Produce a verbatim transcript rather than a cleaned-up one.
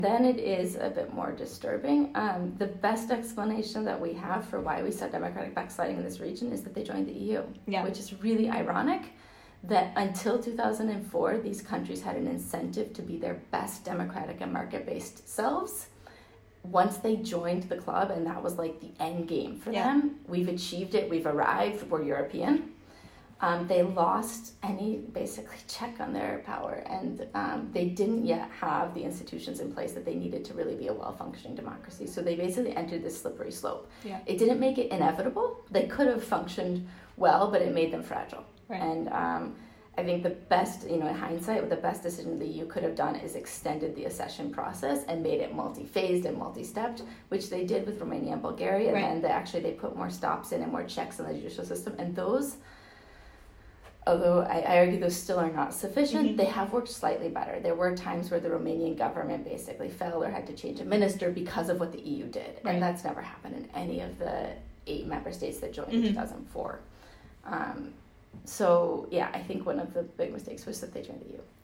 Then it is a bit more disturbing. Um, the best explanation that we have for why we saw democratic backsliding in this region is that they joined the E U, yeah. which is really ironic that until two thousand four, these countries had an incentive to be their best democratic and market-based selves. Once they joined the club, and that was like the end game for yeah. them, we've achieved it, we've arrived, we're European. Um, they lost any basically check on their power, and um, they didn't yet have the institutions in place that they needed to really be a well-functioning democracy. So they basically entered this slippery slope. Yeah. It didn't make it inevitable. They could have functioned well, but it made them fragile. Right. And um, I think the best, you know, in hindsight, the best decision the E U could have done is extended the accession process and made it multi-phased and multi-stepped, which they did with Romania and Bulgaria. Right. And they actually they put more stops in and more checks on the judicial system. And those, although I, I argue those still are not sufficient, mm-hmm. they have worked slightly better. There were times where the Romanian government basically fell or had to change a minister because of what the E U did. Right. And that's never happened in any of the eight member states that joined mm-hmm. in two thousand four. Um, so, yeah, I think one of the big mistakes was that they joined the E U.